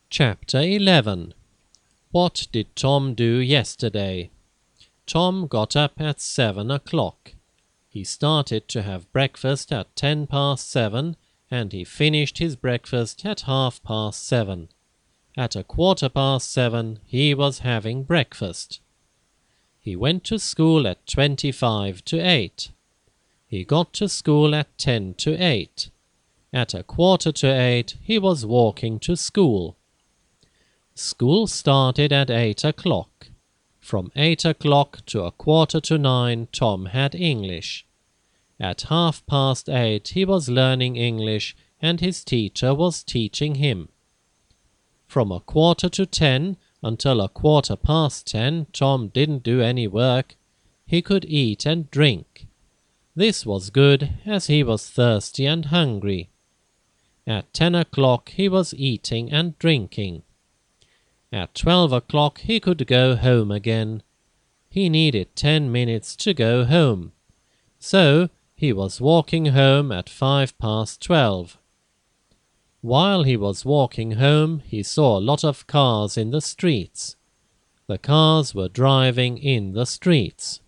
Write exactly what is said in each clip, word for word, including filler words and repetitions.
Chapter eleven. What did Tom do yesterday? Tom got up at seven o'clock. He started to have breakfast at ten past seven, and he finished his breakfast at half past seven. At a quarter past seven he was having breakfast. He went to school at twenty-five to eight. He got to school at ten to eight. At a quarter to eight he was walking to school. School started at eight o'clock. From eight o'clock to a quarter to nine Tom had English. At half past eight he was learning English, and his teacher was teaching him. From a quarter to ten until a quarter past ten Tom didn't do any work. He could eat and drink. This was good, as he was thirsty and hungry. At ten o'clock he was eating and drinking. At twelve o'clock he could go home again. He needed ten minutes to go home. So he was walking home at five past twelve. While he was walking home, he saw a lot of cars in the streets. The cars were driving in the streets.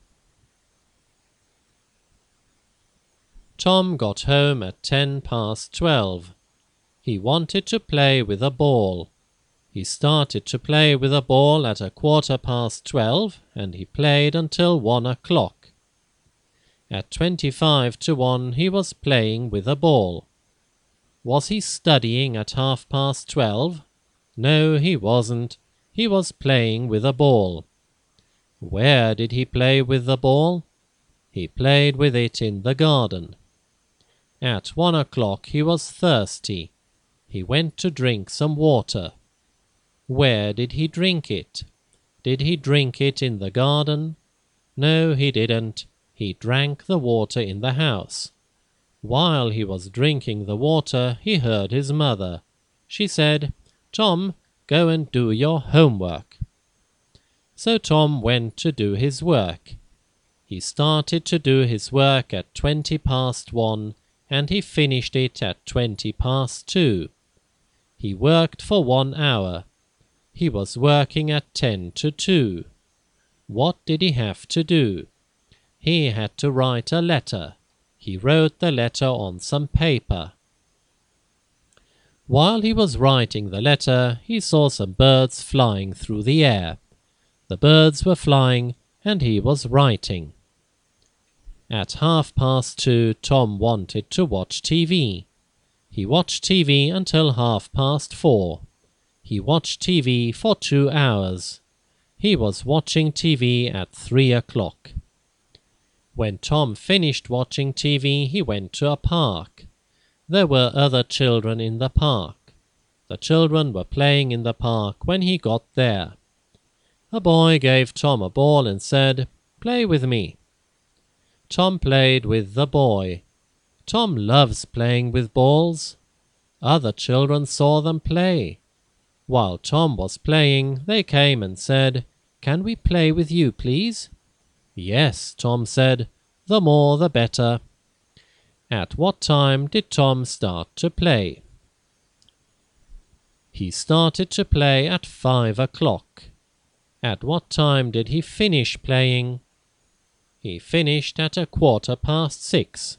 Tom got home at ten past twelve. He wanted to play with a ball. He started to play with a ball at a quarter past twelve, and he played until one o'clock. At twenty-five to one he was playing with a ball. Was he studying at half past twelve? No, he wasn't. He was playing with a ball. Where did he play with the ball? He played with it in the garden. At one o'clock he was thirsty. He went to drink some water. Where did he drink it? Did he drink it in the garden? No, he didn't. He drank the water in the house. While he was drinking the water, he heard his mother. She said, "Tom, go and do your homework." So Tom went to do his work. He started to do his work at twenty past one, and he finished it at twenty past two. He worked for one hour. He was working at ten to two. What did he have to do? He had to write a letter. He wrote the letter on some paper. While he was writing the letter, he saw some birds flying through the air. The birds were flying, and he was writing. At half past two, Tom wanted to watch T V. He watched T V until half past four. He watched T V for two hours. He was watching T V at three o'clock. When Tom finished watching T V, he went to a park. There were other children in the park. The children were playing in the park when he got there. A boy gave Tom a ball and said, "Play with me." Tom played with the boy. Tom loves playing with balls. Other children saw them play. While Tom was playing, they came and said, "Can we play with you, please?" "Yes," Tom said, "the more the better." At what time did Tom start to play? He started to play at five o'clock. At what time did he finish playing? He finished at a quarter past six.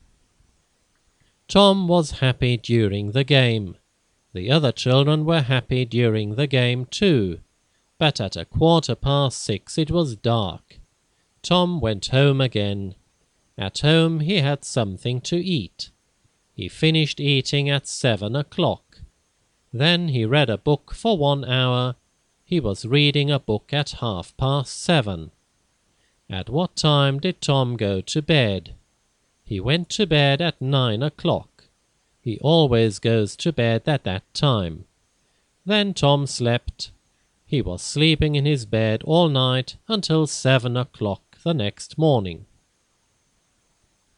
Tom was happy during the game. The other children were happy during the game too, but at a quarter past six it was dark. Tom went home again. At home he had something to eat. He finished eating at seven o'clock. Then he read a book for one hour. He was reading a book at half past seven. At what time did Tom go to bed? He went to bed at nine o'clock. He always goes to bed at that time. Then Tom slept. He was sleeping in his bed all night until seven o'clock the next morning.